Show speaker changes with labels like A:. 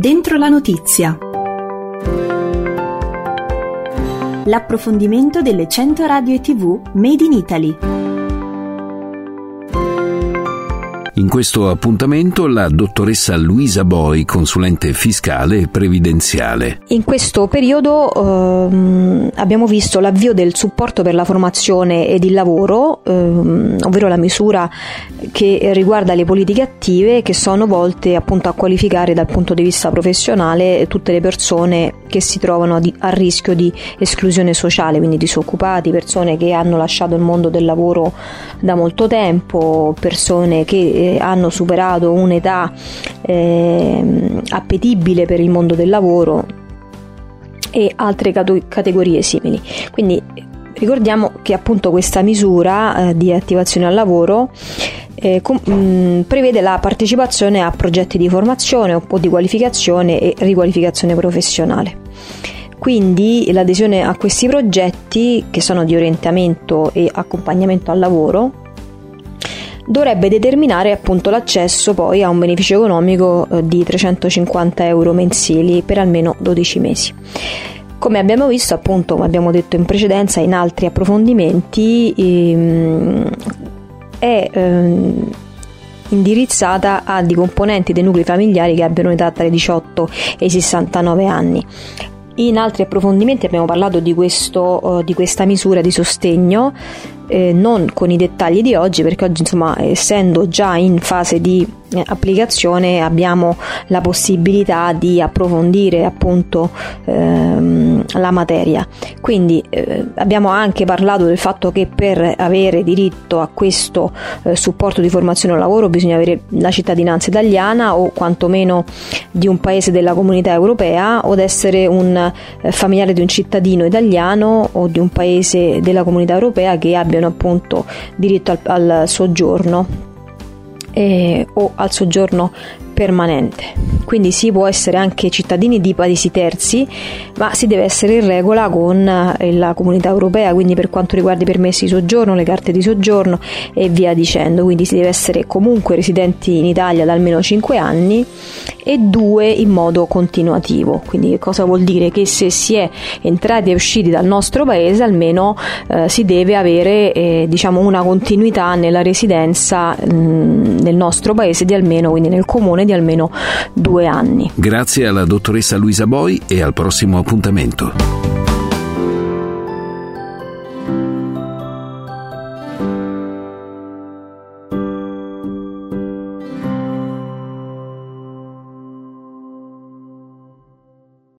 A: Dentro la notizia. L'approfondimento delle 100 radio e TV Made in Italy.
B: In questo appuntamento la dottoressa Luisa Boi, consulente fiscale e previdenziale.
C: In questo periodo abbiamo visto l'avvio del supporto per la formazione ed il lavoro, ovvero la misura che riguarda le politiche attive che sono volte appunto a qualificare dal punto di vista professionale tutte le persone che si trovano a rischio di esclusione sociale, quindi disoccupati, persone che hanno lasciato il mondo del lavoro da molto tempo, persone che hanno superato un'età appetibile per il mondo del lavoro e altre categorie simili. Quindi ricordiamo che appunto questa misura di attivazione al lavoro prevede la partecipazione a progetti di formazione o di qualificazione e riqualificazione professionale. Quindi l'adesione a questi progetti, che sono di orientamento e accompagnamento al lavoro, dovrebbe determinare appunto l'accesso poi a un beneficio economico di 350 euro mensili per almeno 12 mesi. Come abbiamo visto, appunto, come abbiamo detto in precedenza in altri approfondimenti, è indirizzata a di componenti dei nuclei familiari che abbiano età tra i 18 e i 69 anni. In altri approfondimenti abbiamo parlato di questa misura di sostegno, non con i dettagli di oggi, perché oggi, insomma, essendo già in fase di applicazione, abbiamo la possibilità di approfondire appunto la materia. Quindi abbiamo anche parlato del fatto che per avere diritto a questo supporto di formazione al lavoro bisogna avere la cittadinanza italiana o quantomeno di un paese della comunità europea, o essere un familiare di un cittadino italiano o di un paese della comunità europea che abbiano appunto diritto al soggiorno o al soggiorno permanente. Quindi si può essere anche cittadini di paesi terzi, ma si deve essere in regola con la comunità europea, quindi per quanto riguarda i permessi di soggiorno, le carte di soggiorno e via dicendo. Quindi si deve essere comunque residenti in Italia da almeno 5 anni e 2 in modo continuativo. Quindi che cosa vuol dire? Che se si è entrati e usciti dal nostro paese almeno si deve avere una continuità nella residenza nel nostro paese di almeno, quindi nel comune, di almeno 2 anni.
B: Grazie alla dottoressa Luisa Boi e al prossimo appuntamento.